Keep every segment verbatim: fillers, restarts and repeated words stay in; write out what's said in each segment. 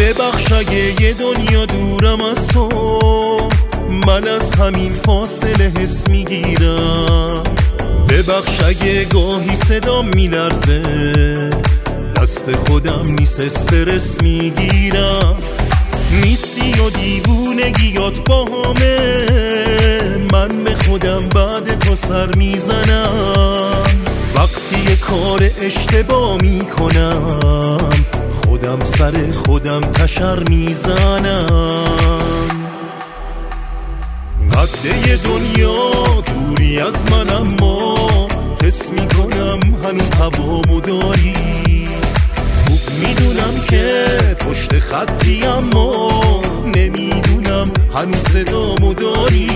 ببخش اگه یه دنیا دورم از تو، من از همین فاصله حس میگیرم. ببخش اگه گاهی صدام میلرزه، دست خودم نیست استرس میگیرم. نیستی و دیوونگیات با همه، من به خودم بعد تو سر میزنم. وقتی یه کار اشتباه میکنم، خودم سر خودم تشر میزنم. قده دنیا دوری از من، اما حس میکنم هنوز هوامو داری. خوب میدونم که پشت خطی، اما نمیدونم هنوز صدامو داری.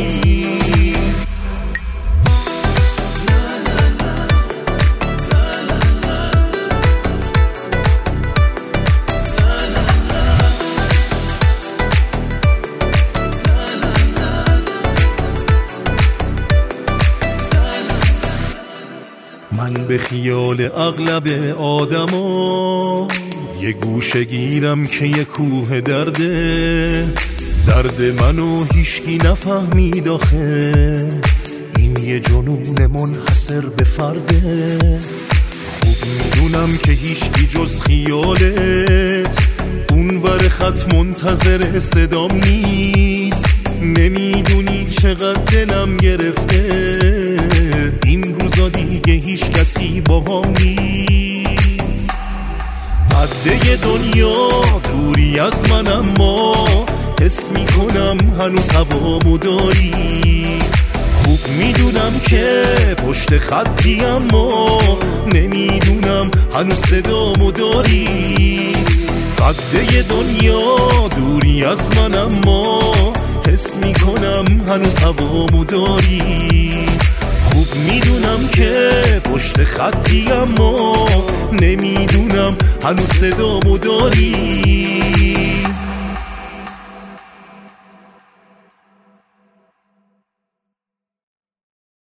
من به خیال اغلب آدما یه گوشه گیرم که یه کوه درده. درد منو هیچکی نفهمید آخه، این یه جنون منحصر به فرده. خوب میدونم که هیچکی جز خیالت اونور خط منتظر صدام نیست. نمیدونی چقدر دلم گرفته، این روزا دیگه هیچ کسی با هم نیست. قده دنیا دوری از من، اما حس میکنم هنوز هوامو داری. خوب میدونم که پشت خطی، اما نمیدونم هنوز صدامو داری. قده دنیا دوری از من، اما حس میکنم هنوز هوامو داری. خوب میدونم که پشت خطی، اما نمیدونم هنوز صدامو داری.